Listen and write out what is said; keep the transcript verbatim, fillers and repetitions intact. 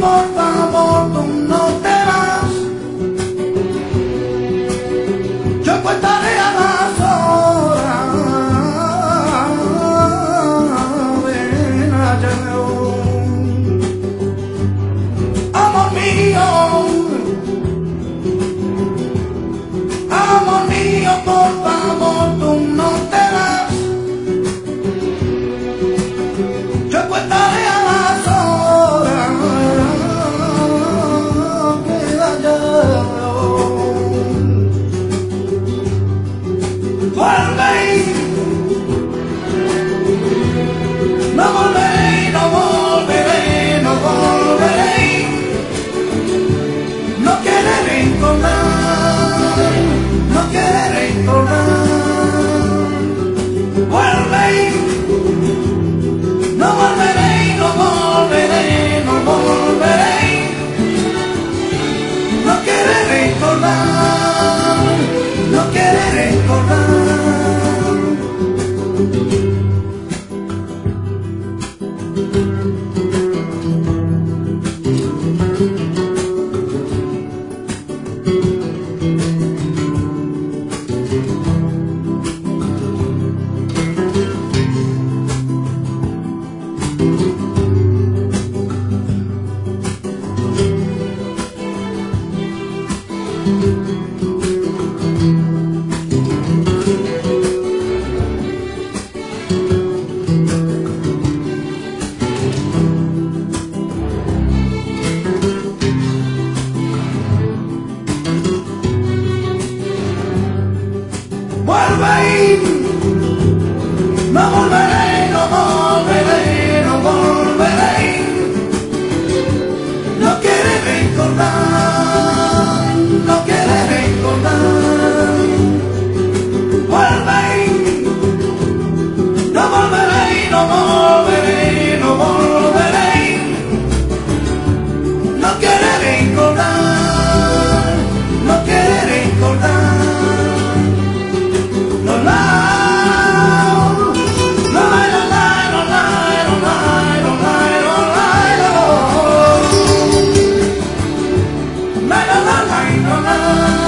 por favor, tú no te vas. Yo contaré a las horas. Ven allá, amor mío, amor mío, por favor, tú no te vas. Yo contaré a las horas. Queda ya. Vuelve, no volveré, no volveré, no volveré. No quiere recordar, no quiere recordar. Vuelve, no volveré, no volveré, no volveré. No quiere recordar, no quiere recordar. Vuelve, no volveré, no volveré, no volveré. No quiere recordar, no quiere recordar. Vuelve, no volveré, no volveré, no volveré. No quiere recordar, no quiere recordar. La la la la la la.